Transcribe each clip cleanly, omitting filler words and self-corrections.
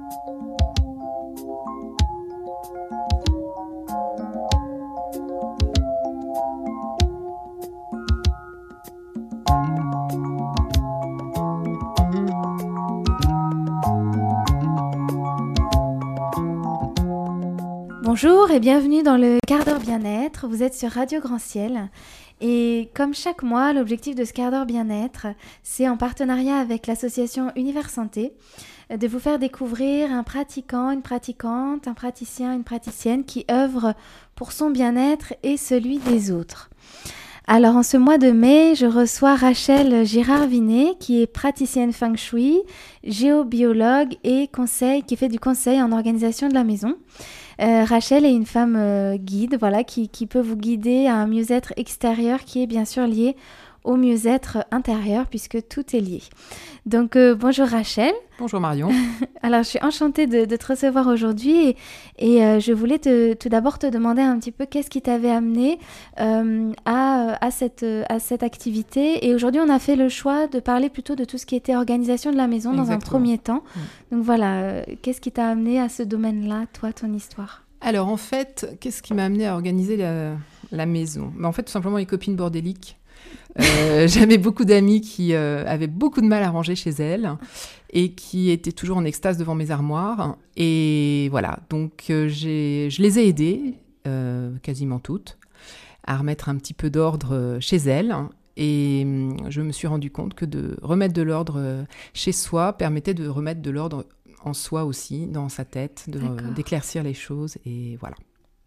Bonjour et bienvenue dans le quart d'heure bien-être. Vous êtes sur Radio Grand Ciel et comme chaque mois, l'objectif de ce quart d'heure bien-être, c'est en partenariat avec l'association Univers Santé de vous faire découvrir un pratiquant, une pratiquante, un praticien, une praticienne qui œuvre pour son bien-être et celui des autres. Alors en ce mois de mai, je reçois Rachel Girard-Vinet qui est praticienne Feng Shui, géobiologue et qui fait du conseil en organisation de la maison. Rachel est une femme guide, voilà, qui peut vous guider à un mieux-être extérieur qui est bien sûr lié au mieux-être intérieur puisque tout est lié. Donc bonjour Rachel. Bonjour Marion. Alors je suis enchantée de te recevoir aujourd'hui et je voulais tout d'abord te demander un petit peu qu'est-ce qui t'avait amené à cette activité. Et aujourd'hui on a fait le choix de parler plutôt de tout ce qui était organisation de la maison. Exactement. Dans un premier temps. Donc voilà, qu'est-ce qui t'a amené à ce domaine-là, toi, ton histoire ? Alors en fait, qu'est-ce qui m'a amené à organiser la maison ? En fait, tout simplement les copines bordéliques. J'avais beaucoup d'amies qui avaient beaucoup de mal à ranger chez elles et qui étaient toujours en extase devant mes armoires. Et voilà, donc je les ai aidées, quasiment toutes, à remettre un petit peu d'ordre chez elles. Et je me suis rendu compte que de remettre de l'ordre chez soi permettait de remettre de l'ordre en soi aussi, dans sa tête, d'éclaircir les choses. Et voilà.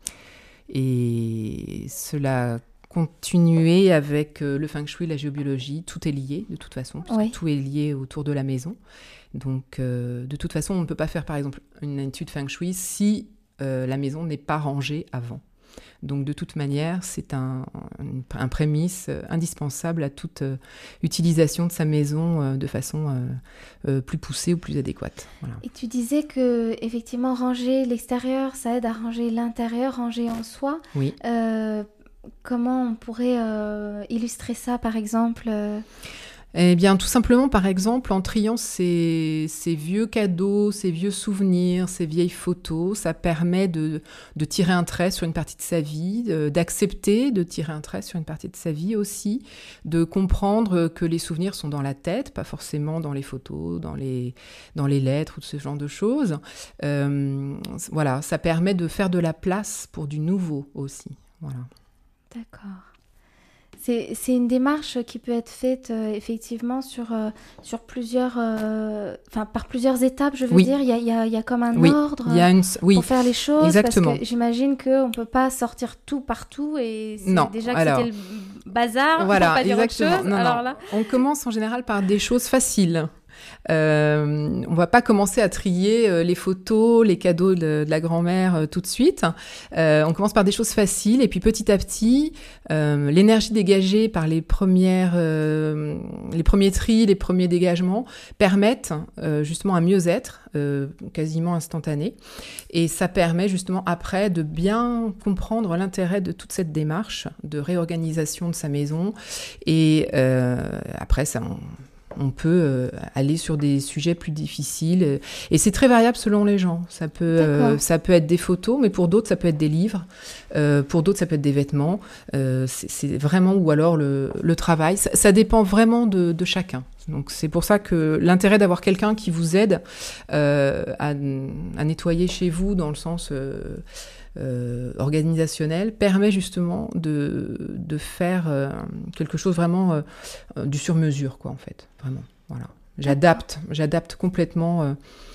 Et cela continuer avec le feng shui, la géobiologie, tout est lié de toute façon, puisque oui. Tout est lié autour de la maison. Donc de toute façon, on ne peut pas faire par exemple une étude feng shui si la maison n'est pas rangée avant. Donc de toute manière, c'est un prémisse indispensable à toute utilisation de sa maison de façon plus poussée ou plus adéquate. Voilà. Et tu disais que effectivement ranger l'extérieur, ça aide à ranger l'intérieur, ranger en soi. Oui. Comment on pourrait illustrer ça, par exemple Eh bien, tout simplement, par exemple, en triant ces vieux cadeaux, ces vieux souvenirs, ces vieilles photos, ça permet de tirer un trait sur une partie de sa vie, d'accepter de tirer un trait sur une partie de sa vie aussi, de comprendre que les souvenirs sont dans la tête, pas forcément dans les photos, dans les lettres ou ce genre de choses. Voilà, ça permet de faire de la place pour du nouveau aussi. Voilà. D'accord. C'est une démarche qui peut être faite effectivement sur plusieurs, par plusieurs étapes, je veux dire. Il y a comme un ordre pour faire les choses. Exactement. Parce que j'imagine qu'on ne peut pas sortir tout partout et c'est déjà que c'était le bazar, voilà, pour pas dire autre exactement. chose. Non. Alors là... On commence en général par des choses faciles. On va pas commencer à trier les photos, les cadeaux de la grand-mère tout de suite. On commence par des choses faciles et puis petit à petit, l'énergie dégagée par les premiers tris, les premiers dégagements permettent justement un mieux-être quasiment instantané. Et ça permet justement après de bien comprendre l'intérêt de toute cette démarche de réorganisation de sa maison. Et après, on peut aller sur des sujets plus difficiles. Et c'est très variable selon les gens. Ça peut être des photos, mais pour d'autres, ça peut être des livres. Pour d'autres, ça peut être des vêtements. C'est vraiment, ou alors le travail. Ça dépend vraiment de chacun. Donc c'est pour ça que l'intérêt d'avoir quelqu'un qui vous aide à nettoyer chez vous dans le sens organisationnel permet justement de faire quelque chose vraiment du sur-mesure, quoi, en fait. Vraiment, voilà. J'adapte complètement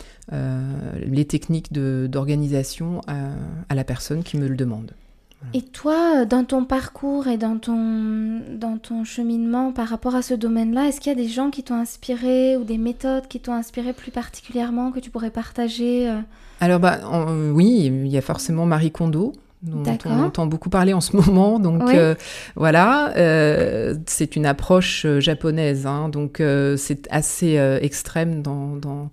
les techniques d'organisation à la personne qui me le demande. Et toi, dans ton parcours et dans ton cheminement par rapport à ce domaine-là, est-ce qu'il y a des gens qui t'ont inspiré ou des méthodes qui t'ont inspiré plus particulièrement que tu pourrais partager Alors, oui, il y a forcément Marie Kondo, dont D'accord. on entend beaucoup parler en ce moment. Donc Oui. voilà, c'est une approche japonaise, hein, donc c'est assez extrême dans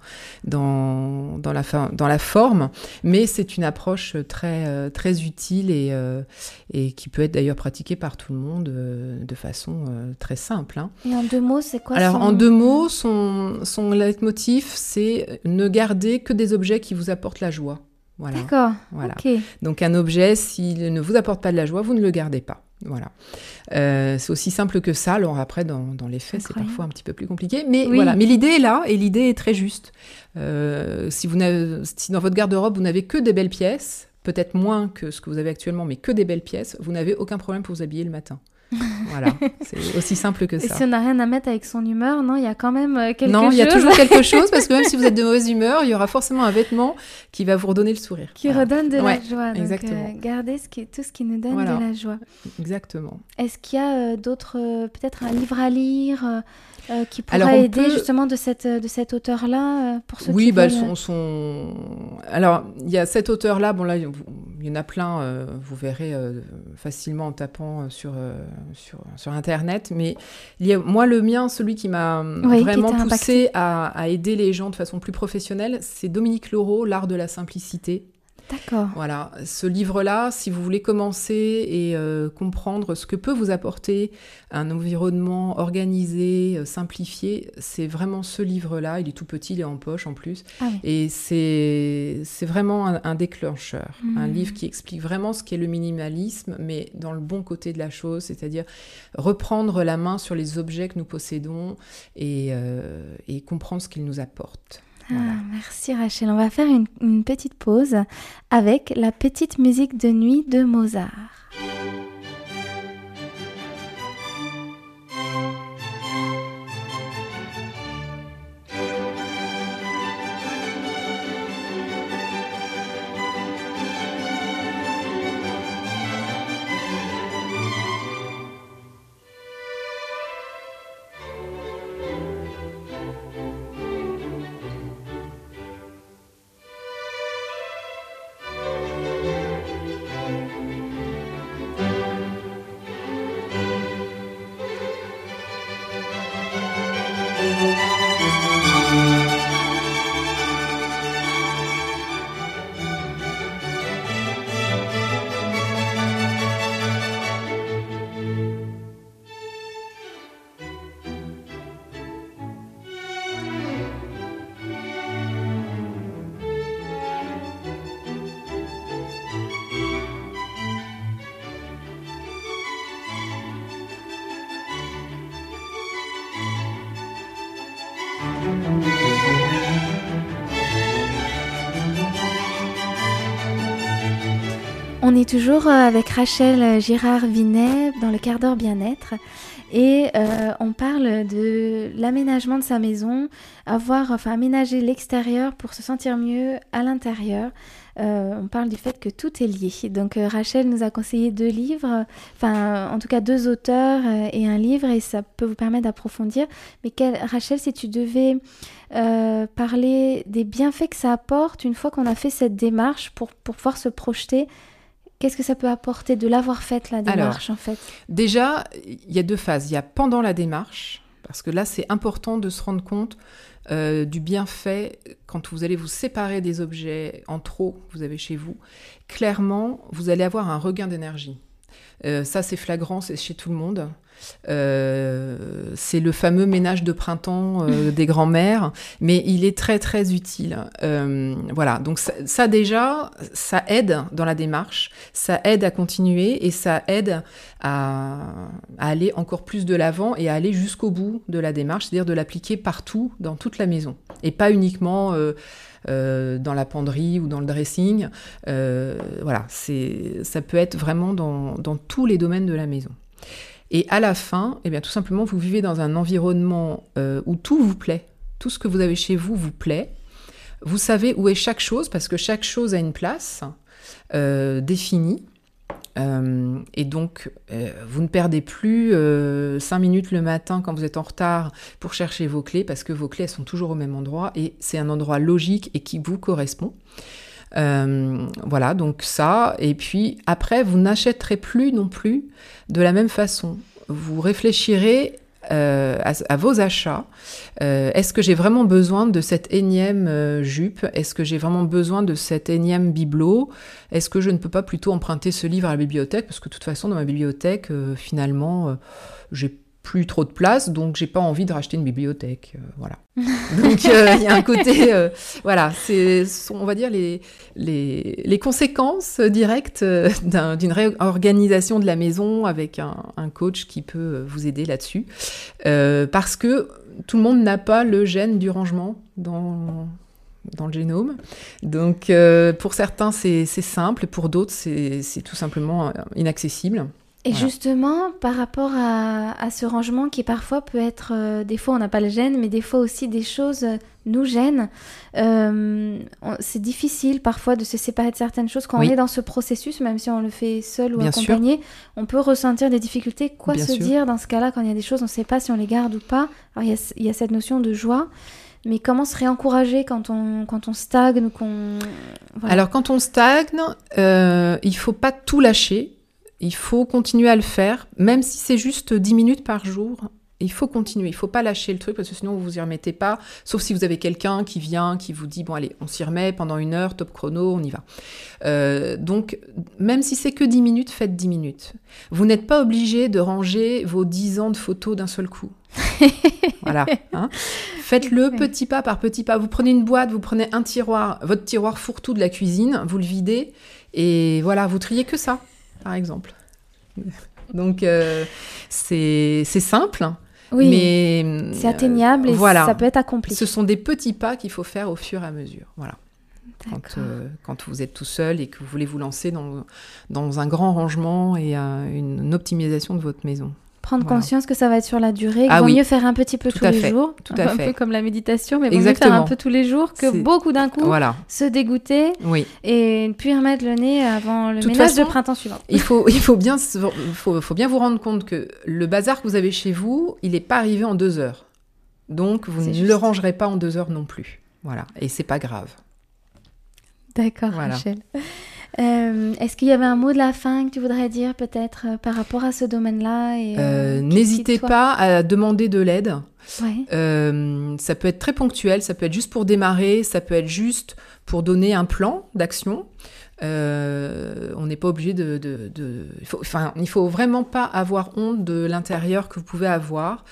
la forme, mais c'est une approche très utile et qui peut être d'ailleurs pratiquée par tout le monde de façon très simple. Hein. Et en 2 mots, c'est quoi Alors, en 2 mots, son leitmotiv, c'est ne garder que des objets qui vous apportent la joie. Voilà. D'accord, Voilà. ok. Donc, un objet, s'il ne vous apporte pas de la joie, vous ne le gardez pas. Voilà. C'est aussi simple que ça. Alors après, dans les faits, c'est Incroyable. parfois un petit peu plus compliqué. Mais Oui. voilà. Mais l'idée est là et l'idée est très juste. Si dans votre garde-robe, vous n'avez que des belles pièces, peut-être moins que ce que vous avez actuellement, mais que des belles pièces, vous n'avez aucun problème pour vous habiller le matin. Voilà, c'est aussi simple que Et ça. si on n'a rien à mettre avec son humeur, non, il y a quand même quelque chose. Non, il y a toujours quelque chose, parce que même si vous êtes de mauvaise humeur, il y aura forcément un vêtement qui va vous redonner le sourire. Qui redonne de Ouais, la joie. Donc, exactement. garder tout ce qui nous donne Voilà. de la joie. Exactement. Est-ce qu'il y a d'autres, peut-être un livre à lire qui Alors, pourrait on aider peut- justement de cet auteur-là pour ceux Oui, qui bah, veulent... Alors, il y a cet auteur-là, bon là, il y en a plein, vous verrez facilement en tapant sur Internet, mais moi, le mien, celui qui m'a Oui, qui vraiment t'a poussé à aider les gens de façon plus professionnelle, c'est Dominique Leroux, L'art de la simplicité. D'accord. Voilà, ce livre-là, si vous voulez commencer et comprendre ce que peut vous apporter un environnement organisé, simplifié, c'est vraiment ce livre-là. Il est tout petit, il est en poche en plus. Ah oui. Et c'est vraiment un déclencheur. Un Mmh. livre qui explique vraiment ce qu'est le minimalisme, mais dans le bon côté de la chose, c'est-à-dire reprendre la main sur les objets que nous possédons et comprendre ce qu'ils nous apportent. Voilà. Merci Rachel. On va faire une petite pause avec la petite musique de nuit de Mozart. On est toujours avec Rachel Girard-Vinet dans le quart d'heure bien-être et on parle de l'aménagement de sa maison, aménager l'extérieur pour se sentir mieux à l'intérieur. On parle du fait que tout est lié. Donc Rachel nous a conseillé 2 livres, en tout cas 2 auteurs et un livre, et ça peut vous permettre d'approfondir. Mais Rachel, si tu devais parler des bienfaits que ça apporte une fois qu'on a fait cette démarche pour pouvoir se projeter, qu'est-ce que ça peut apporter de l'avoir faite, la démarche, en fait ? Déjà, il y a 2 phases. Il y a pendant la démarche, parce que là, c'est important de se rendre compte du bienfait quand vous allez vous séparer des objets en trop que vous avez chez vous. Clairement, vous allez avoir un regain d'énergie. Ça, c'est flagrant, c'est chez tout le monde. C'est le fameux ménage de printemps des grands-mères, mais il est très très utile. Voilà, donc ça déjà, ça aide dans la démarche, ça aide à continuer et ça aide à aller encore plus de l'avant et à aller jusqu'au bout de la démarche, c'est-à-dire de l'appliquer partout, dans toute la maison, et pas uniquement dans la penderie ou dans le dressing. Voilà, ça peut être vraiment dans tous les domaines de la maison. Et à la fin, eh bien, tout simplement, vous vivez dans un environnement où tout vous plaît. Tout ce que vous avez chez vous plaît. Vous savez où est chaque chose, parce que chaque chose a une place définie. Et donc, vous ne perdez plus 5 minutes le matin quand vous êtes en retard pour chercher vos clés, parce que vos clés, elles sont toujours au même endroit, et c'est un endroit logique et qui vous correspond. Voilà, donc ça. Et puis après, vous n'achèterez plus non plus de la même façon. Vous réfléchirez à vos achats. Est-ce que j'ai vraiment besoin de cette énième jupe? Est-ce que j'ai vraiment besoin de cet énième bibelot? Est-ce que je ne peux pas plutôt emprunter ce livre à la bibliothèque? Parce que de toute façon, dans ma bibliothèque, finalement, j'ai plus trop de place, donc j'ai pas envie de racheter une bibliothèque. Voilà. Donc il y a un côté, voilà, on va dire les conséquences directes d'une réorganisation de la maison avec un coach qui peut vous aider là-dessus, parce que tout le monde n'a pas le gène du rangement dans le génome. Donc pour certains c'est simple, pour d'autres c'est tout simplement inaccessible. Et voilà. Justement, par rapport à ce rangement qui parfois peut être, des fois on n'a pas le gène, mais des fois aussi des choses nous gênent. C'est difficile parfois de se séparer de certaines choses quand on est dans ce processus, même si on le fait seul ou Bien accompagné. Sûr. On peut ressentir des difficultés. Quoi Bien se sûr. dire dans ce cas-là quand il y a des choses, on ne sait pas si on les garde ou pas. Alors il y a cette notion de joie. Mais comment se réencourager quand on stagne ou qu'on... Voilà. Alors quand on stagne, il ne faut pas tout lâcher. Il faut continuer à le faire, même si c'est juste 10 minutes par jour. Il faut continuer, il ne faut pas lâcher le truc parce que sinon vous vous y remettez pas, sauf si vous avez quelqu'un qui vient, qui vous dit « bon allez, on s'y remet pendant 1 heure, top chrono, on y va ». Donc, même si c'est que 10 minutes, faites 10 minutes. Vous n'êtes pas obligé de ranger vos 10 ans de photos d'un seul coup. Voilà. Hein. Faites-le petit pas par petit pas. Vous prenez une boîte, vous prenez un tiroir, votre tiroir fourre-tout de la cuisine, vous le videz et voilà, vous triez que ça. Par exemple. Donc, c'est simple, oui, mais c'est atteignable et voilà. Ça peut être accompli. Ce sont des petits pas qu'il faut faire au fur et à mesure. Voilà. Quand vous êtes tout seul et que vous voulez vous lancer dans un grand rangement et une optimisation de votre maison. Prendre conscience que ça va être sur la durée, qu'il vaut mieux faire un petit peu tous les jours, un peu comme la méditation, mais vaut mieux faire un peu tous les jours que beaucoup d'un coup, se dégoûter et ne plus remettre le nez avant le ménage de printemps suivant. Il faut bien vous rendre compte que le bazar que vous avez chez vous, il n'est pas arrivé en 2 heures. Donc, vous ne le rangerez pas en 2 heures non plus. Voilà, et c'est pas grave. D'accord, Rachel. Est-ce qu'il y avait un mot de la fin que tu voudrais dire peut-être par rapport à ce domaine-là n'hésitez pas à demander de l'aide. Ouais. Ça peut être très ponctuel, ça peut être juste pour démarrer, ça peut être juste pour donner un plan d'action. On n'est pas obligé il faut vraiment pas avoir honte de l'intérieur que vous pouvez avoir.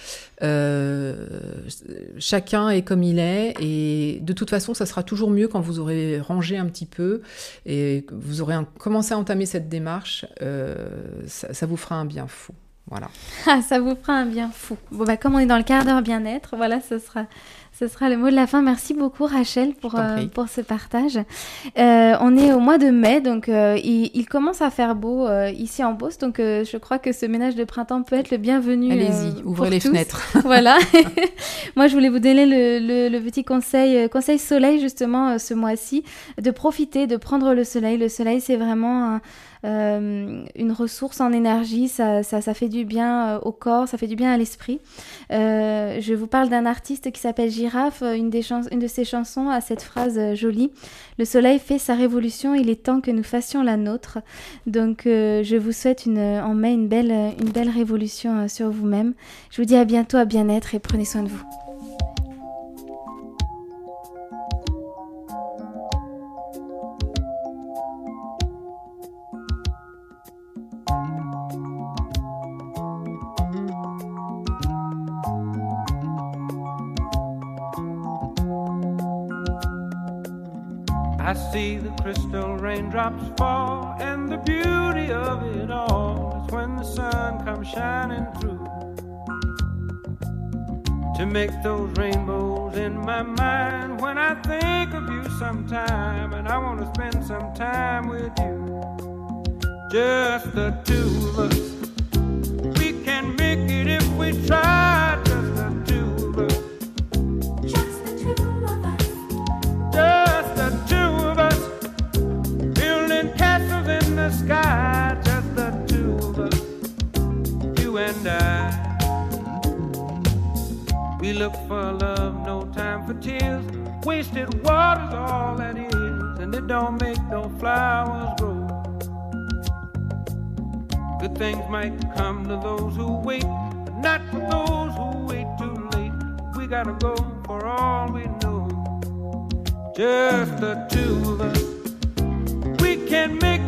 Chacun est comme il est et de toute façon ça sera toujours mieux quand vous aurez rangé un petit peu et que vous aurez commencé à entamer cette démarche. Ça vous fera un bien fou. Voilà. Ah, ça vous fera un bien fou. Bon, comme on est dans le quart d'heure bien-être, voilà, ce sera le mot de la fin. Merci beaucoup, Rachel, pour ce partage. On est au mois de mai, donc il commence à faire beau ici en Beauce, donc je crois que ce ménage de printemps peut être le bienvenu. Allez-y, ouvrez les fenêtres. Voilà. Moi, je voulais vous donner le petit conseil soleil, justement, ce mois-ci, de profiter, de prendre le soleil. Le soleil, c'est vraiment une ressource en énergie, ça fait du bien au corps, ça fait du bien à l'esprit. Je vous parle d'un artiste qui s'appelle Girafe, une de ses chansons a cette phrase jolie: le soleil fait sa révolution, il est temps que nous fassions la nôtre. Donc je vous souhaite en mai une belle révolution sur vous-même. Je vous dis à bientôt à Bien-être et prenez soin de vous. I see the crystal raindrops fall, and the beauty of it all is when the sun comes shining through to make those rainbows in my mind when I think of you sometime, and I want to spend some time with you, just the two of us. We can make it if we try, just the two of us. Just the two of us. Just the two of us, building castles in the sky. Just the two of us, you and I. We look for love, no time for tears. Wasted water's all that is. and it don't make no flowers grow. Good things might come to those who wait, but not for those who wait too late. We gotta go for all we know. Just the two of us. We can make